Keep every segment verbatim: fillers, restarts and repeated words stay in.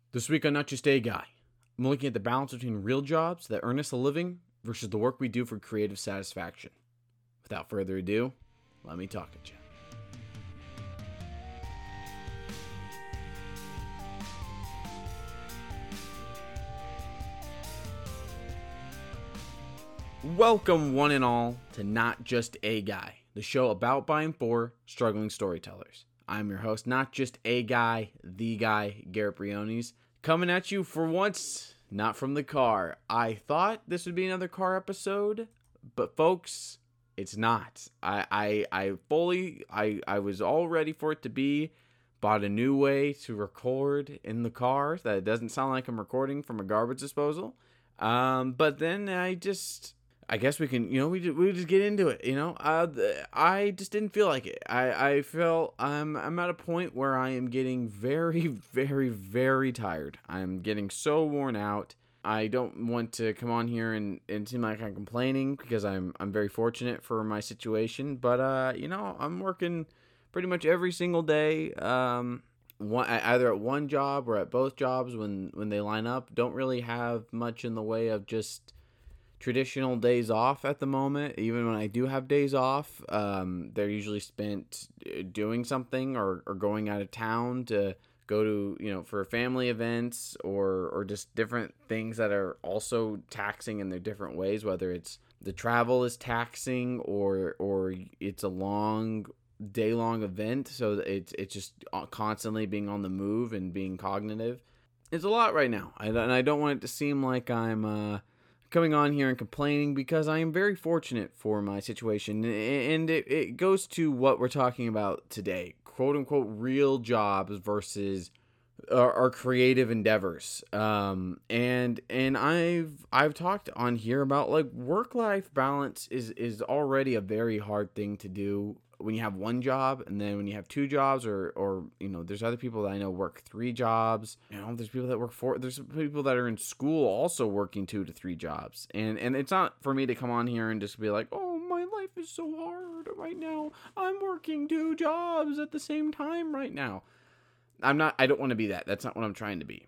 This week on Not Just A Guy, I'm looking at the balance between real jobs that earn us a living versus the work we do for creative satisfaction. Without further ado, let me talk at you. Welcome, one and all, to Not Just A Guy, the show about by and for struggling storytellers. I'm your host, Not Just A Guy, the guy, Garrett Briones, coming at you for once, not from the car. I thought this would be another car episode, but folks, it's not. I I, I fully, I, I was all ready for it to be. Bought a new way to record in the car that it doesn't sound like I'm recording from a garbage disposal. Um, but then I just... I guess we can, you know, we just, we just get into it, you know. Uh, I just didn't feel like it. I, I felt I'm I'm at a point where I am getting very, very, very tired. I'm getting so worn out. I don't want to come on here and, and seem like I'm complaining because I'm I'm very fortunate for my situation. But, uh, you know, I'm working pretty much every single day, um, one, either at one job or at both jobs when, when they line up. Don't really have much in the way of just traditional days off at the moment. Even when I do have days off, um, they're usually spent doing something or, or going out of town to go to, you know, for family events or, or just different things that are also taxing in their different ways, whether it's the travel is taxing or, or it's a long day long event. So it's, it's just constantly being on the move and being cognitive. It's a lot right now. I, and I don't want it to seem like I'm, uh, coming on here and complaining because I am very fortunate for my situation, and it, it goes to what we're talking about today, quote unquote real jobs versus our, our creative endeavors. Um, and and I've I've talked on here about like work-life balance is is already a very hard thing to do when you have one job, and then when you have two jobs, or, or, you know, there's other people that I know work three jobs, you know, there's people that work four, there's people that are in school also working two to three jobs. And, and it's not for me to come on here and just be like, oh, my life is so hard right now. I'm working two jobs at the same time right now. I'm not, I don't want to be that. That's not what I'm trying to be.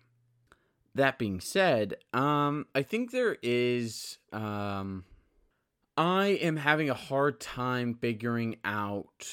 That being said, um, I think there is, um, I am having a hard time figuring out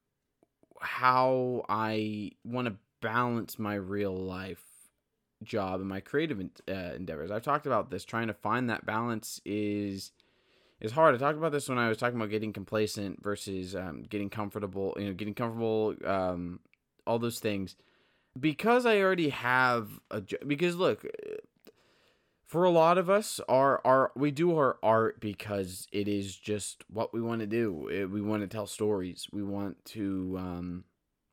how I want to balance my real life job and my creative uh, endeavors. I've talked about this. Trying to find that balance is is hard. I talked about this when I was talking about getting complacent versus um, getting comfortable. You know, getting comfortable. Um, all those things. Because I already have a job. Because look. For a lot of us, our, our we do our art because it is just what we want to do. It, we want to tell stories. We want to um,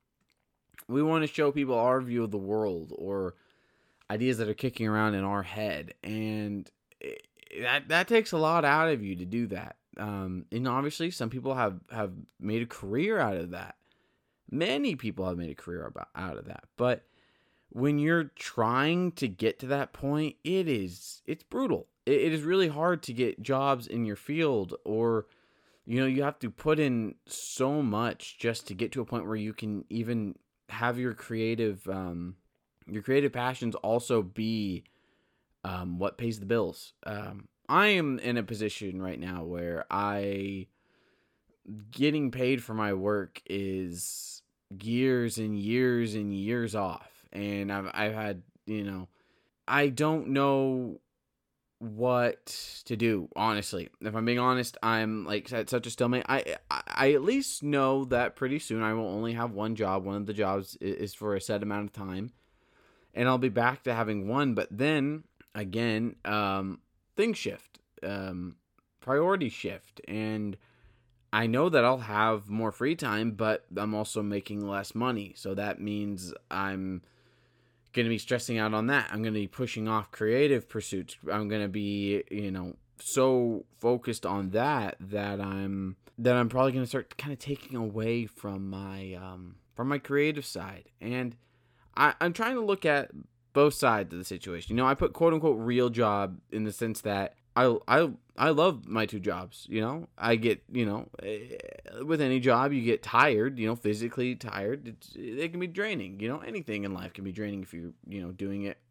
we want to show people our view of the world or ideas that are kicking around in our head, and it, that that takes a lot out of you to do that. Um, and obviously, some people have, have made a career out of that. Many people have made a career about, out of that, but when you're trying to get to that point, it is, it's brutal. It, it is really hard to get jobs in your field, or, you know, you have to put in so much just to get to a point where you can even have your creative, um, your creative passions also be, um, what pays the bills. Um, I am in a position right now where I, getting paid for my work is years and years and years off. And I've I've had, you know, I don't know what to do, honestly. If I'm being honest, I'm like at such a stalemate. I, I I at least know that pretty soon I will only have one job. One of the jobs is for a set amount of time, and I'll be back to having one. But then again, um, things shift, um, priorities shift, and I know that I'll have more free time, but I'm also making less money. So that means I'm going to be stressing out on that. I'm going to be pushing off creative pursuits. I'm going to be, you know, so focused on that that I'm that I'm probably going to start kind of taking away from my um, from my creative side. And I, I'm trying to look at both sides of the situation. You know, I put quote unquote real job in the sense that I I I love my two jobs. You know, I get, you know, with any job you get tired. You know, physically tired. It's, it can be draining. You know, anything in life can be draining if you're, you know, doing it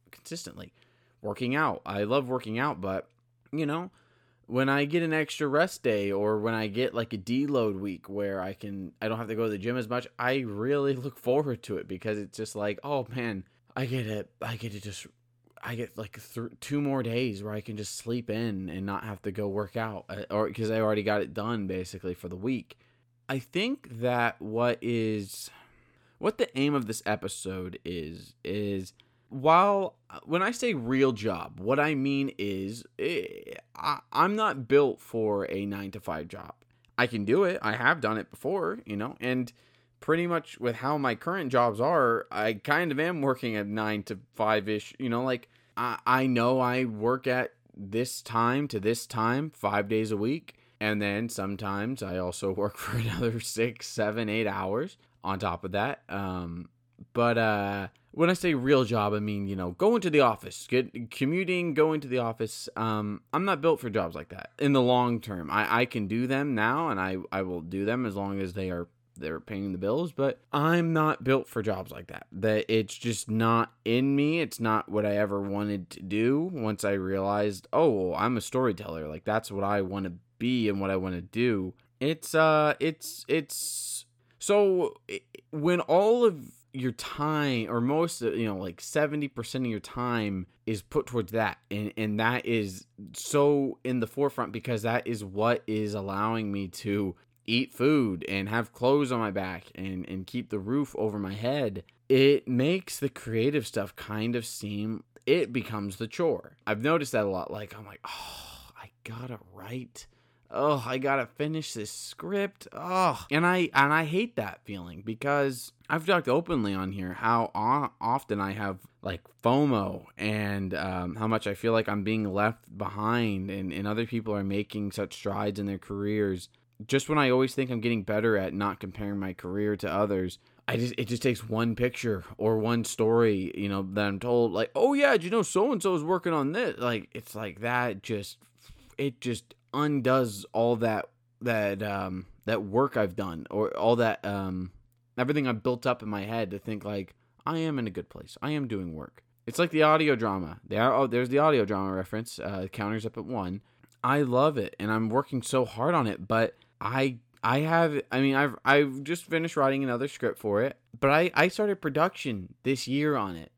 consistently. Working out. I love working out, but, you know, when I get an extra rest day or when I get like a deload week where I can, I don't have to go to the gym as much, I really look forward to it because it's just like, oh man, I get it. I get to just, I get like th- two more days where I can just sleep in and not have to go work out uh, or because I already got it done basically for the week. I think that what is, what the aim of this episode is, is while when I say real job, what I mean is eh, I, I'm not built for a nine to five job. I can do it. I have done it before, you know, and pretty much with how my current jobs are, I kind of am working at nine to five ish, you know, like I, I know I work at this time to this time, five days a week. And then sometimes I also work for another six, seven, eight hours on top of that. Um, but, uh, when I say real job, I mean, you know, going to the office, get commuting, going to the office. Um, I'm not built for jobs like that in the long term. I, I can do them now and I, I will do them as long as they are, they're paying the bills, but I'm not built for jobs like that. That it's just not in me. It's not what I ever wanted to do once I realized, oh, I'm a storyteller. Like that's what I want to be and what I want to do. It's, uh, it's, it's, so it, when all of your time or most, you know, like seventy percent of your time is put towards that. And, and that is so in the forefront because that is what is allowing me to eat food and have clothes on my back and, and keep the roof over my head. It makes the creative stuff kind of seem, it becomes the chore. I've noticed that a lot. Like, I'm like, oh, I gotta write. Oh, I gotta finish this script. Oh, and I and I hate that feeling because I've talked openly on here how often I have like FOMO and um, how much I feel like I'm being left behind and, and other people are making such strides in their careers. Just when I always think I'm getting better at not comparing my career to others, I just it just takes one picture or one story, you know, that I'm told like, oh yeah, did you know so and so is working on this? Like it's like that just it just undoes all that that um that work I've done or all that um everything I've built up in my head to think like I am in a good place. I am doing work. It's like the audio drama. There oh there's the audio drama reference. Uh counters up at one. I love it and I'm working so hard on it, but I I have I mean I've I've just finished writing another script for it, but I I started production this year on it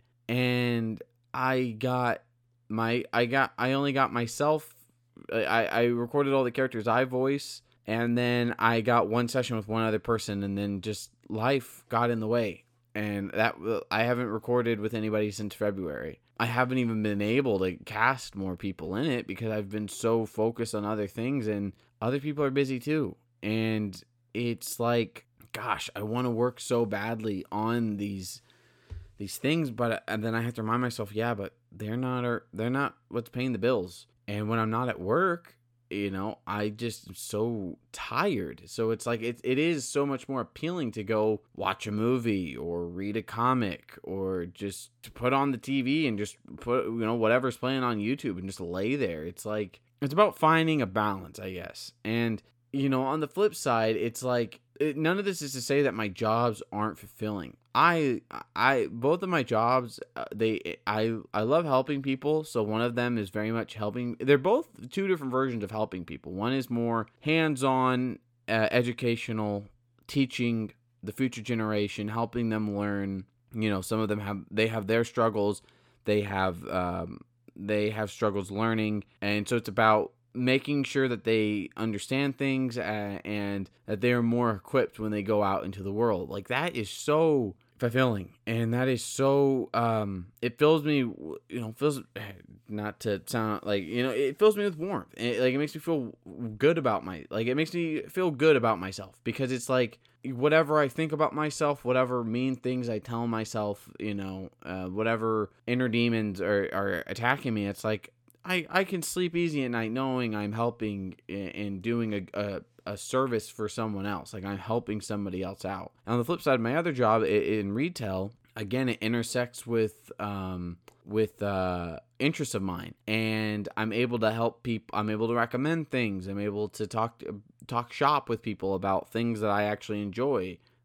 and I got my I got I only got myself I, I recorded all the characters I voice, and then I got one session with one other person, and then just life got in the way. And that I haven't recorded with anybody since February. I haven't even been able to cast more people in it because I've been so focused on other things, and other people are busy too. And it's like, gosh, I want to work so badly on these these things, but and then I have to remind myself, yeah, but they're not are they're not what's paying the bills. And when I'm not at work, you know, I just am so tired. So it's like, it, it is so much more appealing to go watch a movie or read a comic or just to put on the T V and just put, you know, whatever's playing on YouTube and just lay there. It's like, it's about finding a balance, I guess. And, you know, on the flip side, it's like, it, none of this is to say that my jobs aren't fulfilling. I, I, both of my jobs, uh, they, I, I love helping people. So one of them is very much helping. They're both two different versions of helping people. One is more hands-on, uh, educational, teaching the future generation, helping them learn. You know, some of them have, they have their struggles. They have, um, they have struggles learning. And so it's about making sure that they understand things uh, and that they're more equipped when they go out into the world. Like that is so fulfilling, and that is so um it fills me, you know, feels, not to sound like, you know, it fills me with warmth. It, like it makes me feel good about my like it makes me feel good about myself because it's like whatever I think about myself, whatever mean things I tell myself, you know, uh, whatever inner demons are, are attacking me, it's like I, I can sleep easy at night knowing I'm helping and doing a, a, a service for someone else. Like I'm helping somebody else out. On the flip side, my other job in retail, again, it intersects with um with uh, interests of mine, and I'm able to help people. I'm able to recommend things. I'm able to talk talk shop with people about things that I actually enjoy.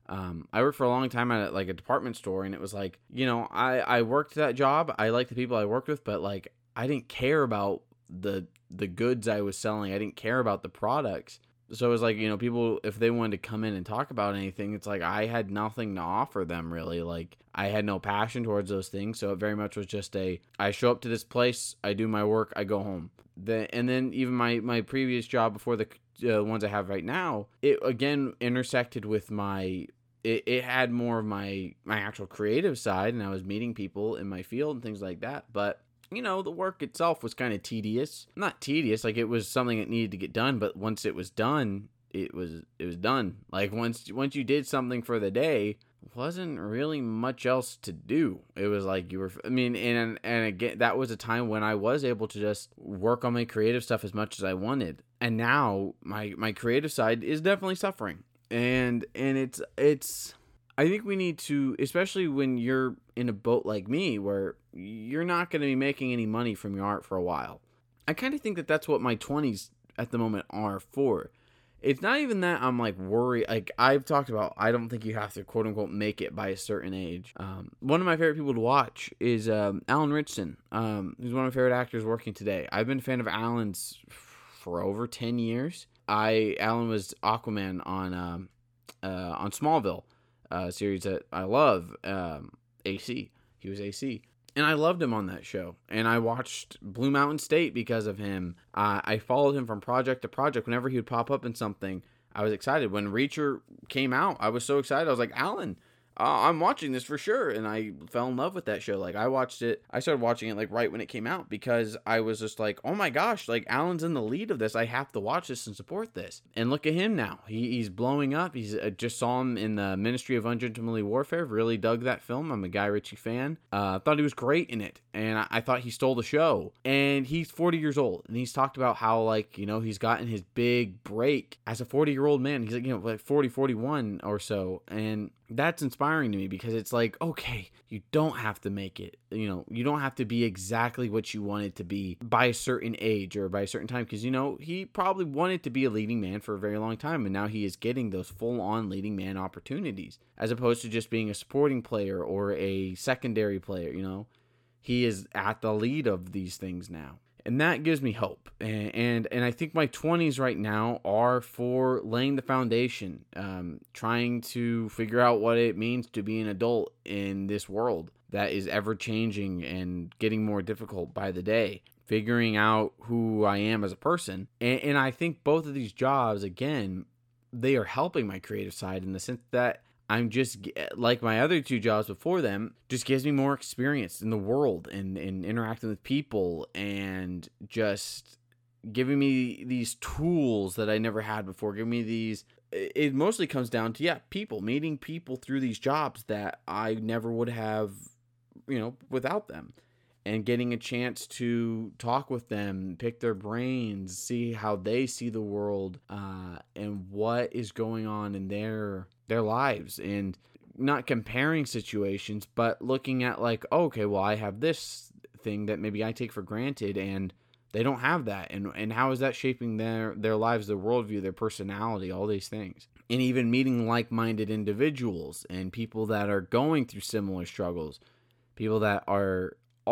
Um, I worked for a long time at like a department store, and it was like, you know, I, I worked that job. I liked the people I worked with, but like, I didn't care about the, the goods I was selling. I didn't care about the products. So it was like, you know, people, if they wanted to come in and talk about anything, it's like I had nothing to offer them really. Like I had no passion towards those things. So it very much was just a, I show up to this place, I do my work, I go home. The, and then even my, my previous job before the uh, ones I have right now, it again intersected with my, it, it had more of my, my actual creative side, and I was meeting people in my field and things like that. But you know, the work itself was kind of tedious. Not tedious, like it was something that needed to get done, but once it was done, it was it was done. Like once once you did something for the day, wasn't really much else to do. It was like you were, I mean, and and again, that was a time when I was able to just work on my creative stuff as much as I wanted. And now my my creative side is definitely suffering. And and it's it's I think we need to, especially when you're in a boat like me, where you're not going to be making any money from your art for a while. I kind of think that that's what my twenties at the moment are for. It's not even that I'm like worried. Like I've talked about, I don't think you have to quote unquote make it by a certain age. Um, one of my favorite people to watch is um, Alan Ritchson. Um, he's one of my favorite actors working today. I've been a fan of Alan's for over ten years. I Alan was Aquaman on um, uh, on Smallville. Uh, series that I love, um, A C. He was A C. And I loved him on that show. And I watched Blue Mountain State because of him. Uh, I followed him from project to project. Whenever he would pop up in something, I was excited. When Reacher came out, I was so excited. I was like, Alan, uh, I'm watching this for sure. And I fell in love with that show. Like, I watched it. I started watching it, like, right when it came out because I was just like, oh my gosh, like, Alan's in the lead of this. I have to watch this and support this. And look at him now. He, he's blowing up. He's uh, just saw him in the Ministry of Ungentlemanly Warfare. Really dug that film. I'm a Guy Ritchie fan. Uh, thought he was great in it. And I, I thought he stole the show. And he's forty years old. And he's talked about how, like, you know, he's gotten his big break as a forty-year-old man. He's, like, you know, like forty, forty-one or so. And that's inspiring to me because it's like, okay, you don't have to make it, you know, you don't have to be exactly what you wanted to be by a certain age or by a certain time. Because, you know, he probably wanted to be a leading man for a very long time. And now he is getting those full on leading man opportunities as opposed to just being a supporting player or a secondary player. You know, he is at the lead of these things now. And that gives me hope. And, and and I think my twenties right now are for laying the foundation, um, trying to figure out what it means to be an adult in this world that is ever changing and getting more difficult by the day. Figuring out who I am as a person. And, and I think both of these jobs, again, they are helping my creative side in the sense that I'm just, like my other two jobs before them, just gives me more experience in the world and, and interacting with people and just giving me these tools that I never had before, giving me these, it mostly comes down to, yeah, people, meeting people through these jobs that I never would have, you know, without them. And getting a chance to talk with them, pick their brains, see how they see the world, uh, and what is going on in their their lives, and not comparing situations, but looking at like, oh, okay, well, I have this thing that maybe I take for granted, and they don't have that, and and how is that shaping their their lives, their worldview, their personality, all these things, and even meeting like-minded individuals and people that are going through similar struggles, people that are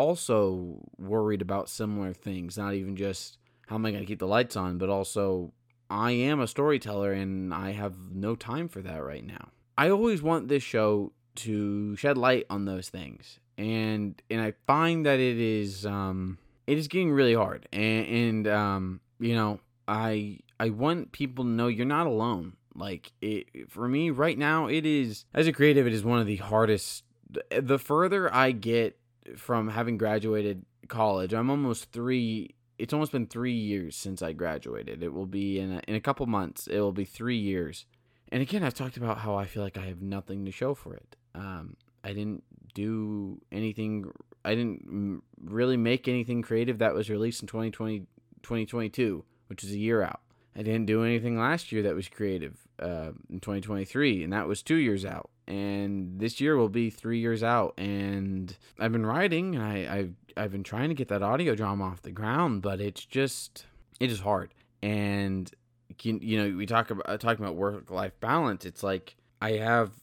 also worried about similar things, not even just how am I going to keep the lights on, but also I am a storyteller and I have no time for that right now. I always want this show to shed light on those things, and and I find that it is um it is getting really hard, and, and um you know I I want people to know you're not alone. Like it for me right now, it is, as a creative, it is one of the hardest. The further I get from having graduated college, I'm almost three, it's almost been three years since I graduated. It will be in a, in a couple months, it will be three years. And again, I've talked about how I feel like I have nothing to show for it. Um, I didn't do anything, I didn't really make anything creative that was released in twenty twenty, twenty twenty-two, which is a year out. I didn't do anything last year that was creative uh, in twenty twenty-three, and that was two years out. And this year will be three years out. And I've been writing, and I, I've, I've been trying to get that audio drama off the ground, but it's just, it is hard. And, you, you know, we talk about, talking about work-life balance. It's like, I have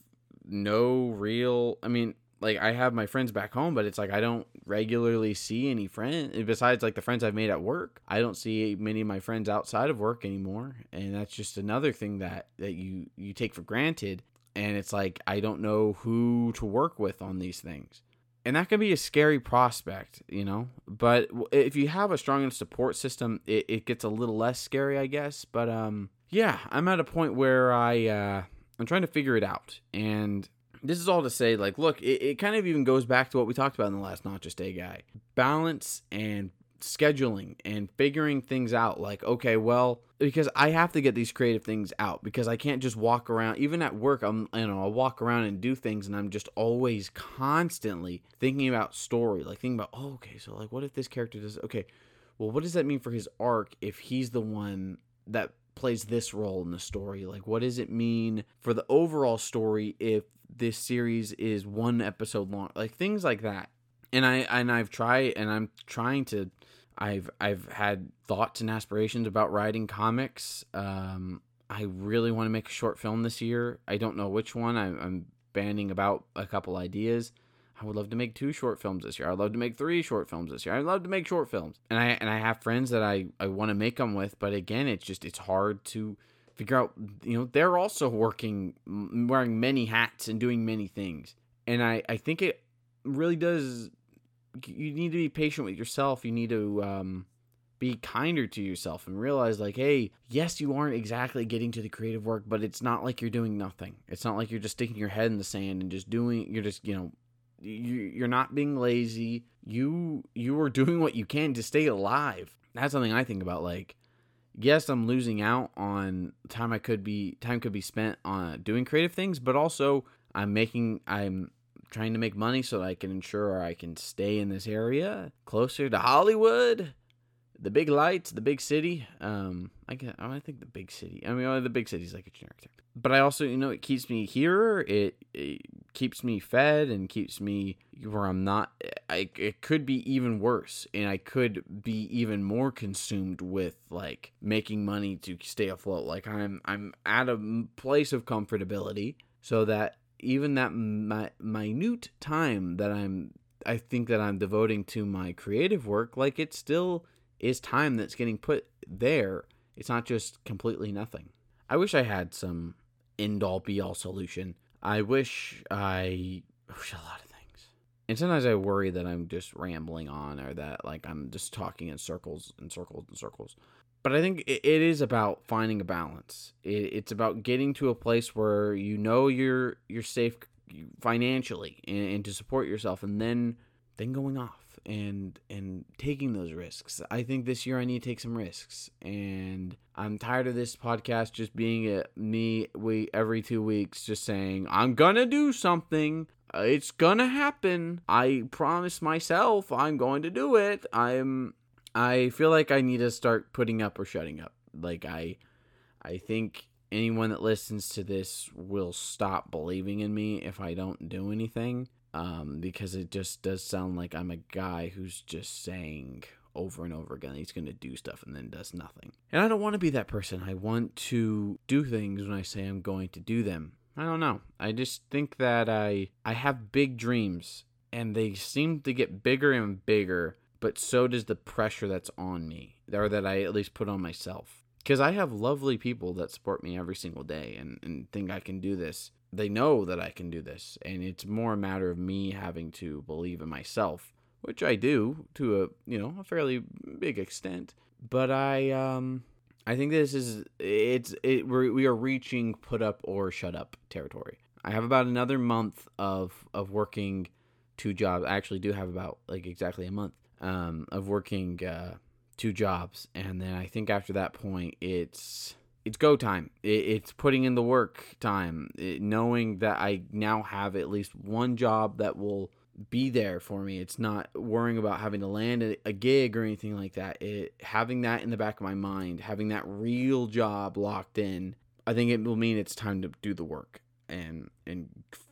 no real, I mean, like, I have my friends back home, but it's like I don't regularly see any friends besides like the friends I've made at work. I don't see many of my friends outside of work anymore, and that's just another thing that that you you take for granted. And it's like I don't know who to work with on these things, and that can be a scary prospect, you know. But if you have a strong enough support system, it, it gets a little less scary, I guess. But um, yeah, I'm at a point where I uh, I'm trying to figure it out, and this is all to say, like, look, it, it kind of even goes back to what we talked about in the last Not Just A Guy. Balance and scheduling and figuring things out. Like, okay, well, because I have to get these creative things out, because I can't just walk around. Even at work, I'm, you know, I'll walk around and do things, and I'm just always constantly thinking about story. Like, thinking about, oh, okay, so, like, what if this character does, okay, well, what does that mean for his arc if he's the one that plays this role in the story? Like, what does it mean for the overall story if this series is one episode long? Like, things like that. And I and I've tried, and I'm trying to. I've I've had thoughts and aspirations about writing comics. Um, I really want to make a short film this year. I don't know which one. I, I'm banding about a couple ideas. I would love to make two short films this year. I'd love to make three short films this year. I'd love to make short films, and I and I have friends that I, I want to make them with. But again, it's just it's hard to figure out. You know, they're also working, wearing many hats and doing many things, and I I think it really does. You need to be patient with yourself. You need to um, be kinder to yourself and realize, like, hey, yes, you aren't exactly getting to the creative work, but it's not like you're doing nothing. It's not like you're just sticking your head in the sand and just doing, you're just, you know, you, you're not being lazy. You, you are doing what you can to stay alive. That's something I think about. Like, yes, I'm losing out on time I could be, time could be spent on doing creative things, but also I'm making, I'm, trying to make money so that I can ensure I can stay in this area closer to Hollywood, the big lights, the big city. Um, I can, I think the big city. I mean, the big city is like a generic term. But I also, you know, it keeps me here. It, it keeps me fed and keeps me where I'm not. I, it could be even worse, and I could be even more consumed with like making money to stay afloat. Like I'm, I'm at a place of comfortability so that even that mi- minute time that I'm, I think that I'm devoting to my creative work, like it still is time that's getting put there. It's not just completely nothing. I wish I had some end-all be-all solution. I wish I, I wish a lot of things. And sometimes I worry that I'm just rambling on, or that like I'm just talking in circles and circles and circles. But I think it is about finding a balance. It's about getting to a place where you know you're you're safe financially and, and to support yourself, and then then going off and and taking those risks. I think this year I need to take some risks, and I'm tired of this podcast just being a me we every two weeks just saying I'm gonna do something. It's gonna happen. I promise myself I'm going to do it. I'm. I feel like I need to start putting up or shutting up. Like, I I think anyone that listens to this will stop believing in me if I don't do anything. Um, because it just does sound like I'm a guy who's just saying over and over again he's going to do stuff and then does nothing. And I don't want to be that person. I want to do things when I say I'm going to do them. I don't know. I just think that I I have big dreams, and they seem to get bigger and bigger. But so does the pressure that's on me, or that I at least put on myself. Because I have lovely people that support me every single day and, and think I can do this. They know that I can do this. And it's more a matter of me having to believe in myself, which I do to a, you know, a fairly big extent. But I, um, I think this is, it's, it, we're, we are reaching put up or shut up territory. I have about another month of, of working two jobs. I actually do have about like exactly a month. Um, of working uh, two jobs, and then I think after that point, it's it's go time. It, it's putting in the work time, it, knowing that I now have at least one job that will be there for me. It's not worrying about having to land a, a gig or anything like that. It having that in the back of my mind, having that real job locked in. I think it will mean it's time to do the work and and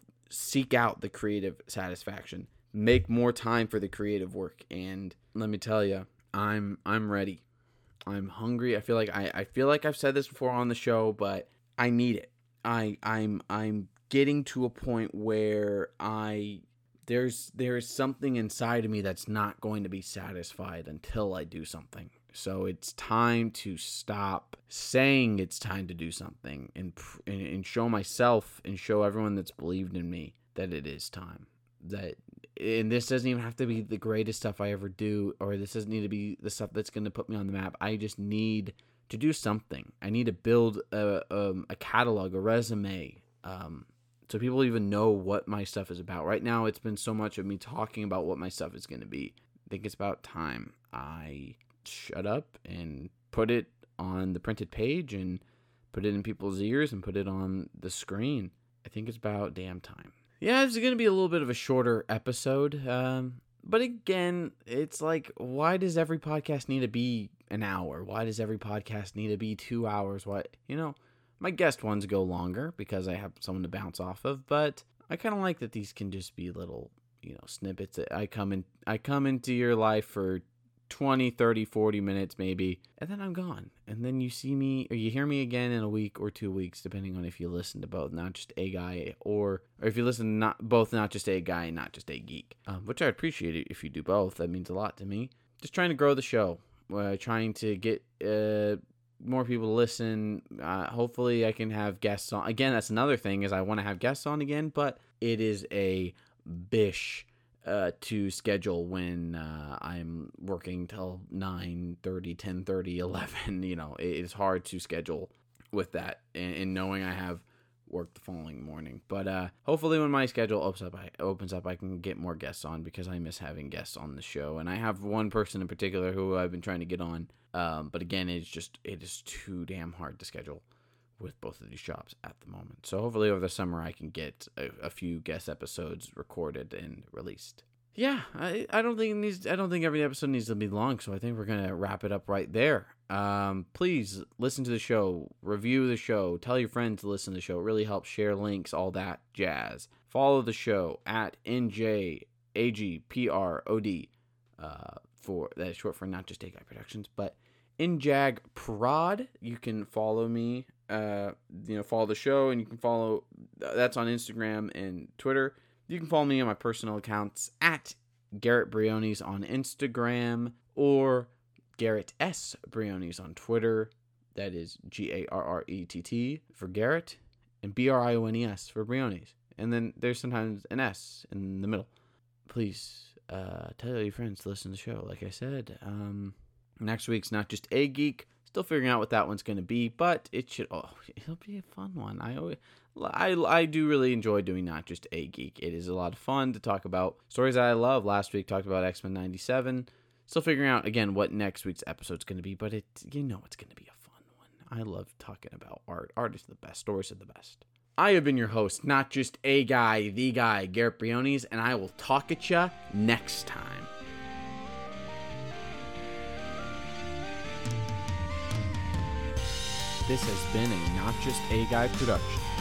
seek out the creative satisfaction. Make more time for the creative work, and let me tell you, I'm I'm ready. I'm hungry. I feel like I, I feel like I've said this before on the show, but I need it. I I'm I'm getting to a point where I there's there's something inside of me that's not going to be satisfied until I do something. So it's time to stop saying it's time to do something and and, and show myself and show everyone that's believed in me that it is time. That and this doesn't even have to be the greatest stuff I ever do, or this doesn't need to be the stuff that's going to put me on the map. I just need to do something. I need to build a um, a catalog, a resume, um, so people even know what my stuff is about. Right now, it's been so much of me talking about what my stuff is going to be. I think it's about time I shut up and put it on the printed page and put it in people's ears and put it on the screen. I think it's about damn time. Yeah, it's going to be a little bit of a shorter episode. Um, but again, it's like, why does every podcast need to be an hour? Why does every podcast need to be two hours? Why, you know, my guest ones go longer because I have someone to bounce off of, but I kind of like that these can just be little, you know, snippets. I come in, I come into your life for twenty, thirty, forty minutes maybe, and then I'm gone. And then you see me, or you hear me again in a week or two weeks, depending on if you listen to both Not Just A Guy, or, or if you listen to not, both Not Just A Guy and Not Just A Geek, um, which I appreciate it if you do both. That means a lot to me. Just trying to grow the show, uh, trying to get uh, more people to listen. Uh, hopefully I can have guests on. Again, that's another thing, is I want to have guests on again, but it is a bish Uh, to schedule when uh, I'm working till nine thirty, ten thirty, eleven. You know, it, it's hard to schedule with that, and, and knowing I have work the following morning. But uh, hopefully when my schedule opens up, I, opens up, I can get more guests on, because I miss having guests on the show. And I have one person in particular who I've been trying to get on. Um, but again, it's just, it is too damn hard to schedule with both of these jobs at the moment. So hopefully over the summer I can get a, a few guest episodes recorded and released. Yeah, I, I don't think it needs, I don't think every episode needs to be long, so I think we're gonna wrap it up right there. Um, please listen to the show, review the show, tell your friends to listen to the show. It really helps. Share links, all that jazz. Follow the show at N J A G P R O D, uh, for that is short for Not Just A Guy Productions, but N J A G Prod. You can follow me. Uh, you know, follow the show, and you can follow. That's on Instagram and Twitter. You can follow me on my personal accounts at Garrett Briones on Instagram, or Garrett S. Briones on Twitter. That is G A R R E T T for Garrett, and B R I O N E S for Briones. And then there's sometimes an S in the middle. Please uh, tell your friends to listen to the show. Like I said, um, next week's Not Just A Geek. Still figuring out what that one's going to be, but it should, oh, it'll be a fun one. I always, I, I do really enjoy doing Not Just A Geek. It is a lot of fun to talk about stories that I love. Last week talked about X-Men ninety-seven. Still figuring out, again, what next week's episode's going to be, but it, you know it's going to be a fun one. I love talking about art. Art is the best. Stories are the best. I have been your host, Not Just A Guy, the guy, Garrett Briones, and I will talk at ya next time. This has been a Not Just A Guy production.